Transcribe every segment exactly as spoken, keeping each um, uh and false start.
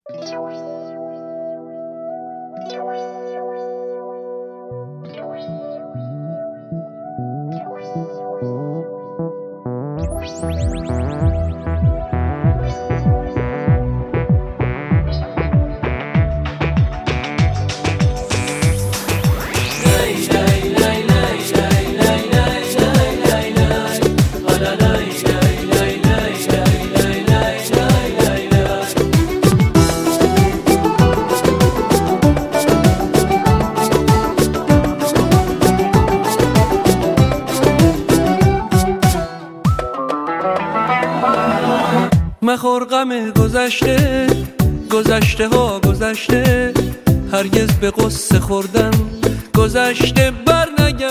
مخور غم گذشته، گذشته ها گذشته، هرگز به قصه خوردن گذشته بر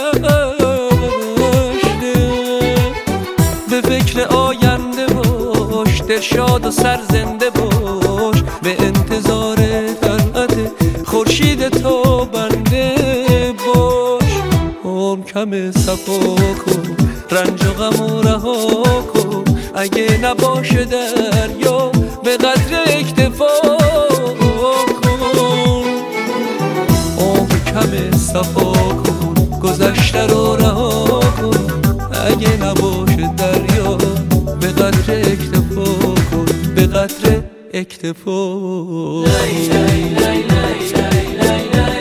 نگشته. به فکر آینده باش، دلشاد و سرزنده باش، به انتظار طلعت خورشید تو بنده باش. عمر کم صفا کن، رنج و غم و رها کن، اگه نباشه دریا به قدر اکتفا کن. عمر کم صفا کن، گذشته رو رها کن، اگه نباشه دریا به قدر اکتفا کن، به قدر اکتفا. لای لای لای لای لای لای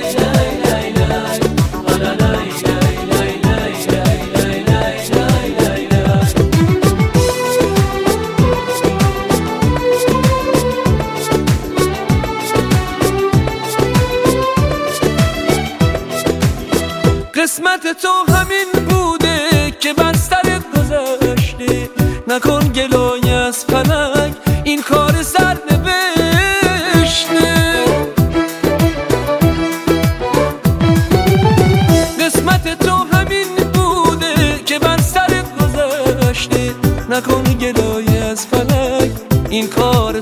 قسمت تو همین بوده که بسترت گذشته. نکن گلای از فلک، این کار سرنوشته. قسمت تو همین بوده که بسترت گذشته. نکن گلای از فلک، این کار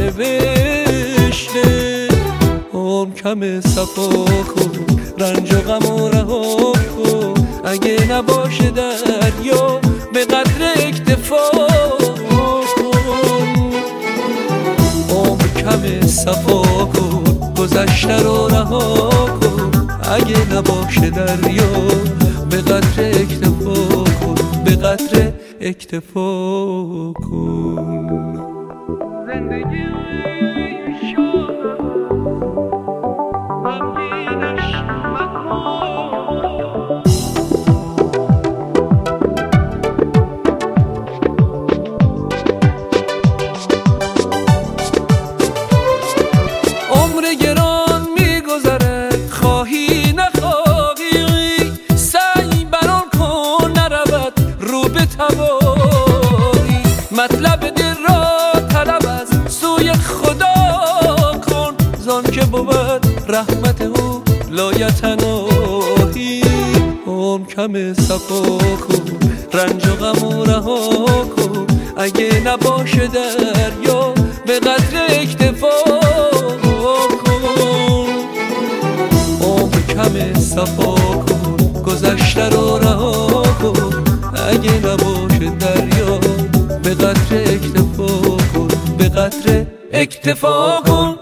سرنوشته. عمر کم صفا کن، رنج و غم و رها کن، اگه نباشه دریا به قدر اکتفا کن. عمر کم صفا کن، گذشته رو رها کن، اگه نباشه دریا به قدر اکتفا کن، به قدر اکتفا کن. زندگی گران میگذره، خواهی نخواهی، سعی بران کن نرود رو به تباهی. مطلب دل را طلب از سوی خدا کن، زان که بود رحمت او لایتناهی. عمر کم صفا کن، رنج و غم و رها کن، اگه نباشه دریا به قدر اکتفا کن. عمر کم صفا کن، گذشته رو رها کن، اگه نباشه دریا به قدر اکتفا کن، به قدر اکتفا کن.